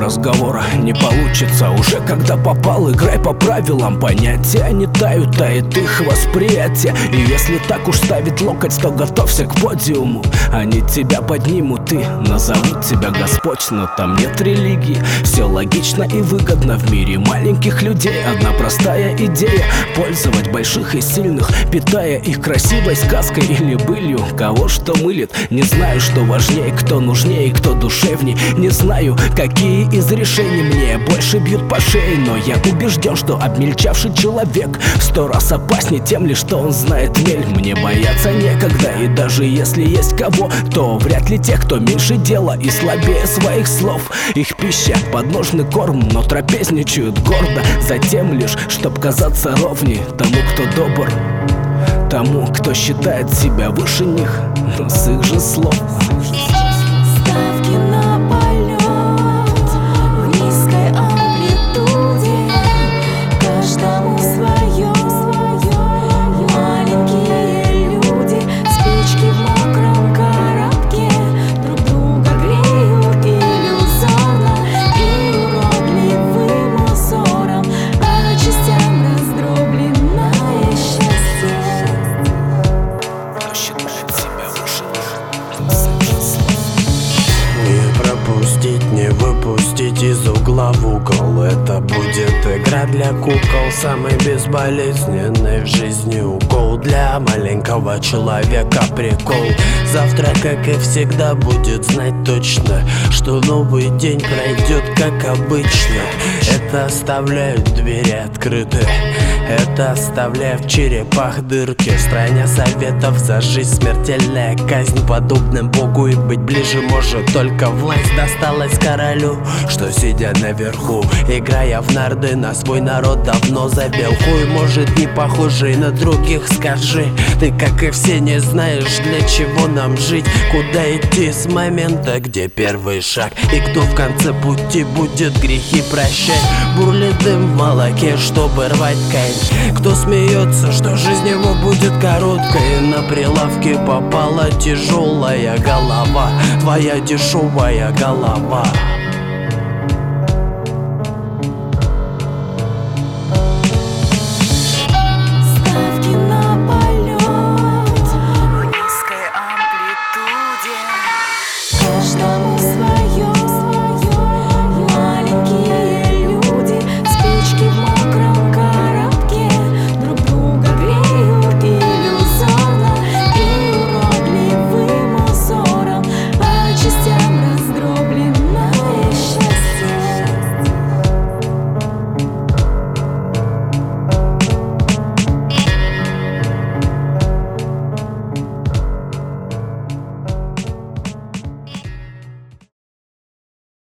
разговора не получится. Уже когда попал, играй по правилам. Понятия не тают, тает их восприятие. И если так уж ставит локоть, то готовься к подиуму. Они тебя поднимут и назовут тебя Господь. Но там нет религии, все логично и выгодно. В мире маленьких людей одна простая идея: пользовать больших и сильных, питая их красивой сказкой или былью. Кого что мылит, не знаю, что важнее, кто нужнее, кто душевней. Не знаю, какие из решений мне больше бьют по шее, но я убежден, что обмельчавший человек в 100 раз опаснее тем лишь, что он знает мель. Мне бояться некогда, и даже если есть кого, то вряд ли тех, кто меньше дела и слабее своих слов. Их пища — подножный корм, но трапезничают гордо, затем лишь, чтоб казаться ровней тому, кто добр, тому, кто считает себя выше них, но с их же слов. Ставки на полет в низкой амплитуде, каждому свое. Маленькие люди, спички в мокром коробке, друг друга греют иллюзорно и уродливым узором, по частям раздробленное счастье. Кто считает себя выше них, Не пропустить, не выпустить из угла в угол. Это будет игра для кукол, самый безболезненный в жизни укол. Для маленького человека прикол. Завтра, как и всегда, будет знать точно, что новый день пройдет как обычно. Это оставляют двери открыты, это оставляя в черепах дырки. В стране советов за жизнь смертельная казнь. Подобным богу и быть ближе может только власть. Досталась королю, что сидя наверху, играя в нарды, на свой народ давно забил. Хуй, может, не похожий на других, скажи. Ты, как и все, не знаешь, для чего нам жить, куда идти с момента, где первый шаг, и кто в конце пути будет грехи прощать. Бурлит дым в молоке, чтобы рвать ткань. Кто смеется, что жизнь его будет короткой, на прилавке попала тяжелая голова, твоя дешевая голова.